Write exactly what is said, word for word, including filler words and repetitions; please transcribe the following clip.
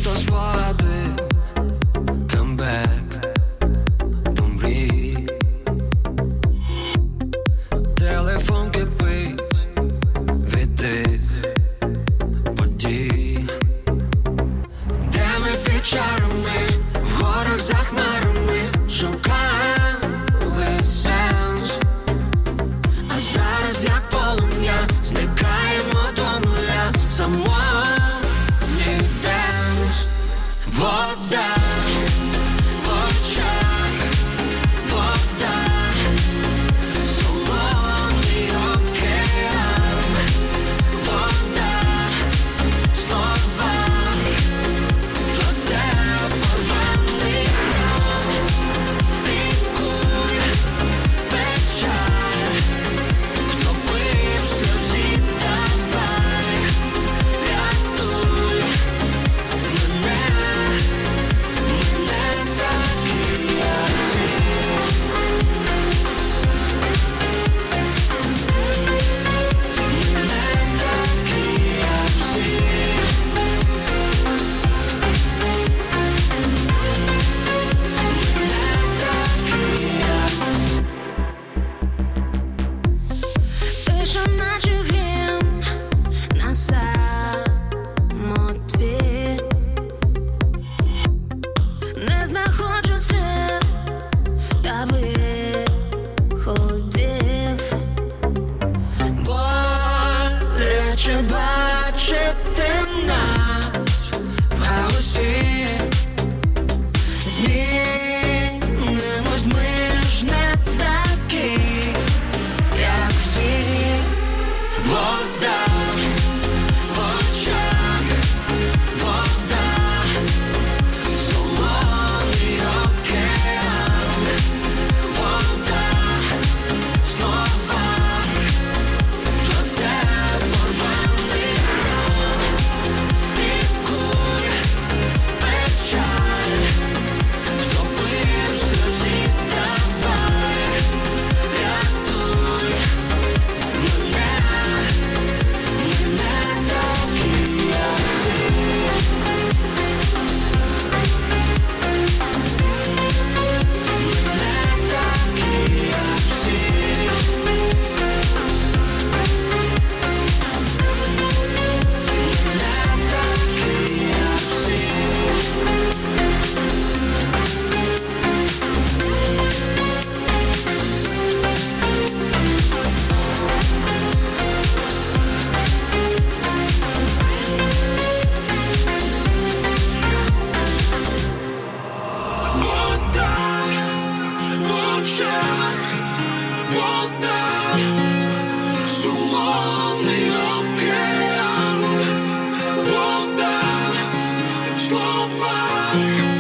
то спогади, камбек до мрій. Телефон кипить від тих подій, де ми під чарами, в горах за хмарами шукали сенс. А зараз як полум'я зникаємо до нуля в самотній денс. Вода в очах, вода, солоний океан, вода в словах, то це порваний рот. Пікуй печаль, втопив сльозі, давай, рятуй мене, мене такий, як ти. Мене такий, як всі. Тиша наче грім на самоті, не знаходжу слів та виходів. Боляче бачити нас в хаосі. Змінимось, ми ж не такі, як всі. Вода в очах, вода, солоний океан, вода в словах, то це порваний рот. Пікуй печаль, втопив сльозі, давай, рятуй мене, мене такий, як ти. Мене такий, як всі. Мене такий, як всі. Вода в очах, вода, солоний океан, вода в словах,